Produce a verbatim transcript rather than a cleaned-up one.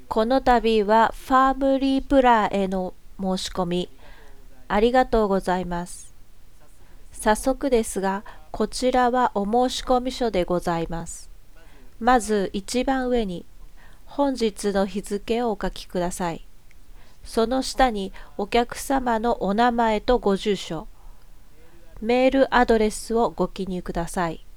この度はファームリープラーへの申し込み、ありがとうございます。早速ですが、こちらはお申込書でございます。まず一番上に、本日の日付をお書きください。その下にお客様のお名前とご住所、メールアドレスをご記入ください。